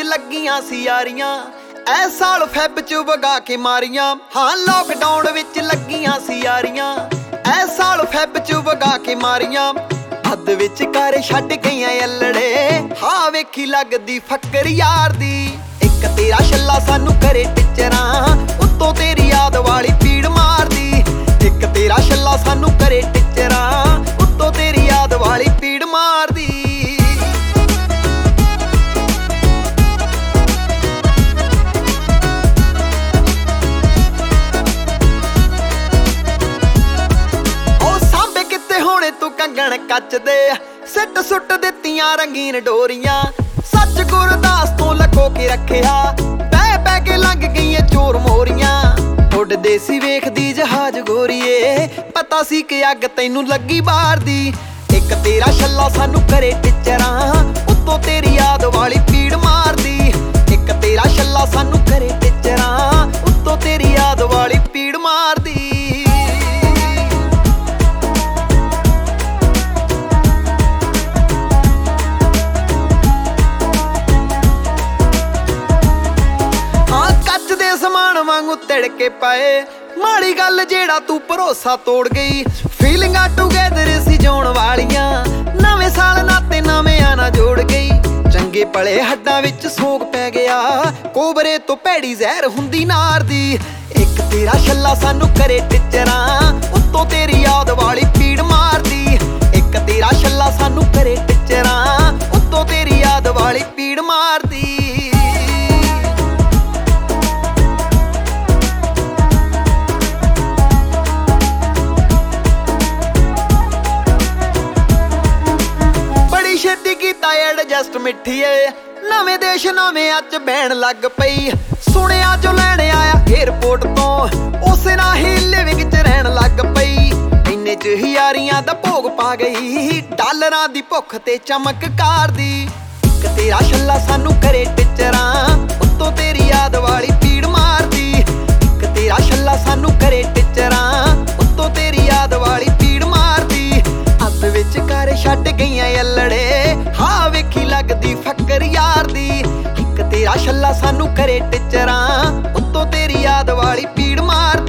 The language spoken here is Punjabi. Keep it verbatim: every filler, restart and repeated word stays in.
ਲੱਗੀਆਂ ਸੀ ਯਾਰੀਆਂ ਐ ਸਾਲ ਫੈਬ ਚ ਵਗਾ ਕੇ ਮਾਰੀਆਂ। ਹਾਂ ਲੋਕਡਾਊਨ ਵਿੱਚ ਲੱਗੀਆਂ ਸੀ ਯਾਰੀਆਂ ਐ ਸਾਲ ਫੈਬ ਚ ਵਗਾ ਕੇ ਮਾਰੀਆਂ। ਹੱਦ ਵਿੱਚ ਕਰ ਛੱਡ ਗਈਆਂ ਅਲੜੇ ਹਾਂ ਵੇਖੀ ਲੱਗਦੀ ਫੱਕਰ ਯਾਰ ਦੀ। ਇੱਕ ਤੇਰਾ ਛੱਲਾ ਸਾਨੂੰ ਕਰੇ ਟਿਚਰਾਂ ਉੱਤੋਂ ਤੇਰੀ ਯਾਦ ਵਾਲੀ ਪੀੜ ਮਾਰਦੀ। ਇੱਕ ਤੇਰਾ ਛੱਲਾ ਸਾਨੂੰ ਕਰੇ ਟਿਚਰਾਂ ਉੱਤੋਂ ਤੇਰੀ ਯਾਦ ਵਾਲੀ ਪੀੜ ਮਾਰਦੀ। ਤੂੰ ਕੰਗਣ ਕੱਚ ਦੇ ਸਿੱਟ ਸੁੱਟ ਦਿੱਤੀਆਂ ਰੰਗੀਨ ਡੋਰੀਆਂ। ਸੱਚ ਗੁਰਦਾਸ ਤੋਂ ਲਕੋ ਕੇ ਰੱਖਿਆ ਬਹਿ ਬਹਿ ਕੇ ਲੰਘ ਗਈਆਂ ਚੋਰ ਮੋਰੀਆਂ। ਉੱਡਦੇ ਸੀ ਵੇਖਦੀ ਜਹਾਜ਼ ਗੋਰੀਏ ਪਤਾ ਸੀ ਕਿ ਅੱਗ ਤੈਨੂੰ ਲੱਗੀ ਬਾਹਰ ਦੀ। ਇੱਕ ਤੇਰਾ ਛੱਲਾ ਸਾਨੂੰ ਕਰੇ ਟਿਚਰਾਂ ਉੱਤੋਂ ਤੇਰੀ ਯਾਦ ਵਾਲੀ ਪੀੜ ਮਾਰਦੀ। ਇੱਕ ਤੇਰਾ ਛੱਲਾ ਸਾਨੂੰ ਕਰੇ ਟਿਚਰਾਂ ਉੱਤੋਂ ਤੇਰੀ ਯਾਦ ਵਾਲੀ ਪੀੜ ਮਾਰਦੀ। ਸਮਾਨ ਵਾਂਗੂ ਤਿੜਕੇ ਪਾਏ ਮਾੜੀ ਗੱਲ ਜਿਹੜਾ ਤੂੰ ਭਰੋਸਾ ਤੋੜ ਗਈ। ਫੀਲਿੰਗਾਂ ਟੂਗੇਦਰ ਸੀ ਜਿਉਣ ਵਾਲੀਆਂ ਨਵੇਂ ਸਾਲ ਨਾਤੇ ਨਵਿਆਂ ਨਾਲ ਜੋੜ ਗਈ। ਚੰਗੇ ਭਲੇ ਹੱਡਾਂ ਵਿੱਚ ਸੋਗ ਪੈ ਗਿਆ ਕੋਬਰੇ ਤੋਂ ਭੈੜੀ ਜ਼ਹਿਰ ਹੁੰਦੀ ਨਾਰ ਦੀ। ਇੱਕ ਤੇਰਾ ਛੱਲਾ ਸਾਨੂੰ ਕਰੇ ਟਿਚਰਾਂ ਉੱਤੋਂ ਤੇਰੀ ਯਾਦ ਵਾਲੀ ਪੀੜ ਮਾਰਦੀ। ਇੱਕ ਤੇਰਾ ਛੱਲਾ ਸਾਨੂੰ ਕਰੇ ਟਿਚਰਾਂ ਉੱਤੋਂ ਤੇਰੀ ਯਾਦ ਵਾਲੀ ਪੀੜ ਮਾਰਦੀ। ਛੇਤੀ ਕੀਤਾ ਐਡਜਸਟ ਮਿੱਠੀਏ ਨਵੇਂ ਦੇਸ਼ ਨਵੇਂ ਅੱਜ ਬਹਿਣ ਲੱਗ ਪਈ। ਸੁਣਿਆ ਜੋ ਲੈਣ ਆਇਆ ਏਅਰਪੋਰਟ ਤੋਂ ਉਸੇ ਨਾਲ ਹੀ ਲਿਵਿੰਗ ਚ ਰਹਿਣ ਲੱਗ ਪਈ। ਇੰਨੇ ਚ ਹੀ ਯਾਰੀਆਂ ਦਾ ਭੋਗ ਪਾ ਗਈ ਡਾਲਰਾਂ ਦੀ ਭੁੱਖ ਤੇ ਚਮਕ ਕਾਰ ਦੀ। ਇੱਕ ਤੇਰਾ ਛੱਲਾ ਸਾਨੂੰ ਕਰੇ ਟਿਚਰਾਂ ਉੱਤੋਂ ਤੇਰੀ ਯਾਦ ਵਾਲੀ ਪੀੜ ਮਾਰਦੀ। ਇੱਕ ਤੇਰਾ ਛੱਲਾ ਸਾਨੂੰ ਕਰੇ ਟਿਚਰਾਂ ਉੱਤੋਂ ਤੇਰੀ ਯਾਦ ਵਾਲੀ ਪੀੜ ਮਾਰਦੀ। ਅੱਧ ਵਿੱਚ ਕਰ ਛੱਡ ਗਈਆਂ ਅਲੜੇ ਹਾਂ ਵੇਖੀ ਲੱਗਦੀ ਫੱਕਰ ਯਾਰ ਦੀ। ਇੱਕ ਤੇਰਾ ਛੱਲਾ ਸਾਨੂੰ ਕਰੇ ਟਿਚਰਾਂ ਉੱਤੋਂ ਤੇਰੀ ਯਾਦ ਵਾਲੀ ਪੀੜ ਮਾਰ